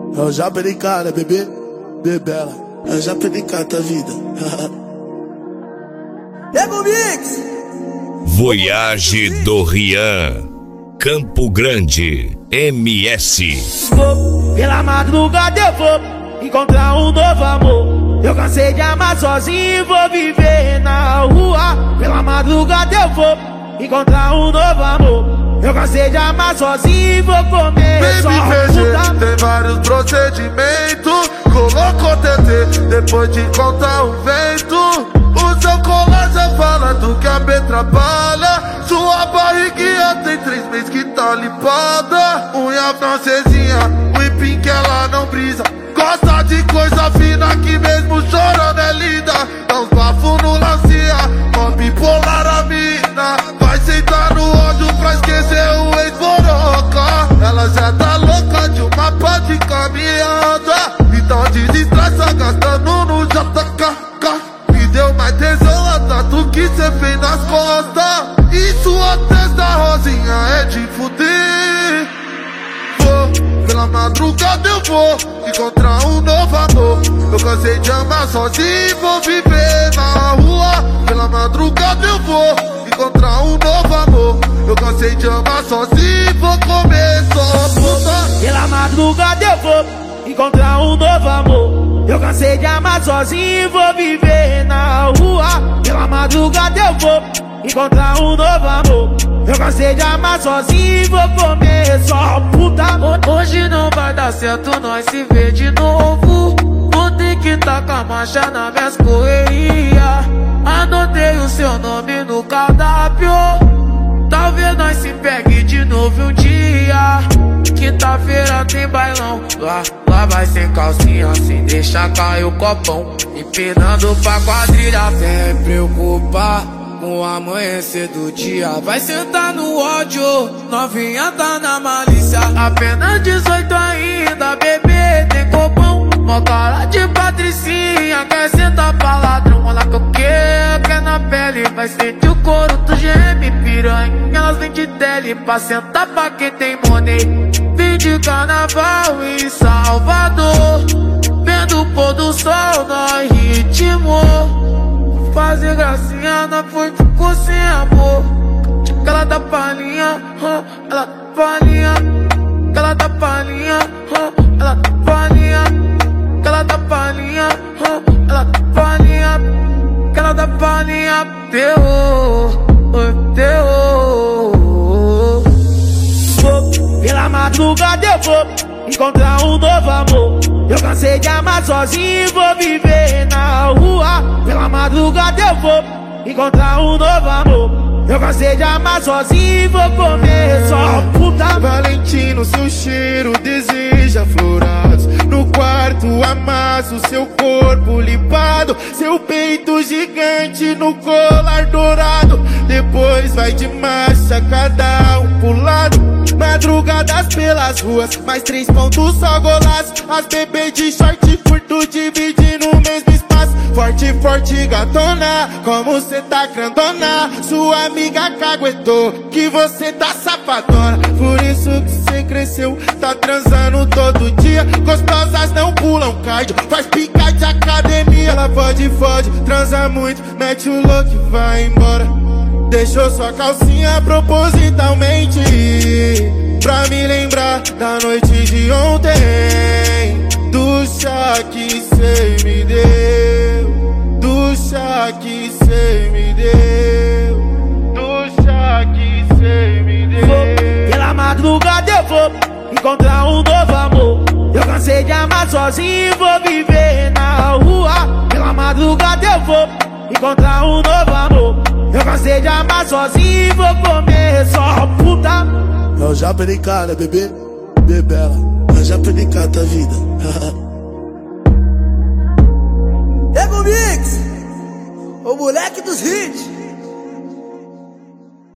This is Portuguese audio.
Eu já pericada, bebê, bebela. Eu já pericata a vida. Ego Mix! Voyage do Rian, Campo Grande, MS. Vou, pela madrugada eu vou encontrar um novo amor. Eu cansei de amar sozinho, vou viver na rua. Pela madrugada eu vou encontrar um novo amor. Eu cansei de amar sozinho, vou comer só puta. Tem vários procedimentos, colocou TT depois de contar o vento. O seu colar já fala do que a B trabalha. Sua barriguinha tem 3 meses que tá limpada. Unha francesinha, whipping que ela não brisa. Gosta de coisa fina que mesmo chorando é linda. Dá uns bafos no lancia, mó bipolar a mina. Vai sentar no ódio pra esquecer o ex-boroca. Ela já tá louca de uma pá de caminhada. Então desestressa gastando no JKK. Me deu mais tesão a tatu que cê fez nas costas. E sua testa rosinha é de fuder. Vou, pela madrugada eu vou encontrar um novo amor. Eu cansei de amar sozinho, vou viver na rua. Pela madrugada eu vou encontrar um novo amor. Eu cansei de amar sozinho, vou comer só puta. Pela madrugada eu vou encontrar um novo amor. Eu cansei de amar sozinho, vou viver na rua. Pela madrugada eu vou encontrar um novo amor. Eu cansei de amar sozinho, vou comer só puta. Hoje não vai dar certo, nós se vê de novo. Vou ter que tacar marcha nas minhas correrias. Anotei o seu nome no cardápio. Talvez nós se pegue de novo um dia. Quinta-feira tem bailão. Lá vai sem calcinha, sem deixar cair o copão. Empinando pra quadrilha, vem preocupar com o amanhecer do dia. Vai sentar no ódio, novinha tá na malícia. Apenas 18 ainda, bebê, tem copão. Mó cara de patricinha, quer sentar pra ladrão. Olha que eu quer na pele. Vai sentir o couro do geme, piranha. Elas vêm de tele pra sentar pra quem tem money. Vim de carnaval em Salvador, vendo o pôr do sol no ritmo. Fazer gracinha na foi, ficou sem amor. Ela dá palhinha, ela dá palhinha. Ela dá palhinha, ela dá palhinha. Ela dá palhinha, ela dá palhinha. Ela dá palhinha, terror, terror. Vou, pela madrugada eu vou encontrar um novo amor. Eu cansei de amar sozinho, vou viver na rua. Pela madrugada eu vou encontrar um novo amor. Eu cansei de amar sozinho, vou comer só puta. Valentino, seu cheiro deseja florados. No quarto amasso seu corpo limpado. Seu peito gigante no colar dourado. Depois vai de marcha, cada um pro lado. Madrugadas pelas ruas, mais 3 pontos só golaço. As bebês de short curto dividindo o mesmo espaço. Forte, forte gatona, como cê tá grandona. Sua amiga caguetou que você tá safadona. Por isso que cê cresceu, tá transando todo dia. Gostosas não pulam cardio, faz pica de academia. Ela fode, transa muito, mete o louco e vai embora. Deixou sua calcinha propositalmente pra me lembrar da noite de ontem. Do chá que cê me deu, do chá que cê me deu, do chá que cê me deu. Vou, pela madrugada eu vou encontrar um novo amor. Eu cansei de amar sozinho, vou viver na rua. Pela madrugada eu vou encontrar um novo amor. Eu cansei de amar sozinho, vou comer só puta. Eu já pericada, bebê, bebela. Eu já pericata a vida. Ego Mix, o moleque dos hits.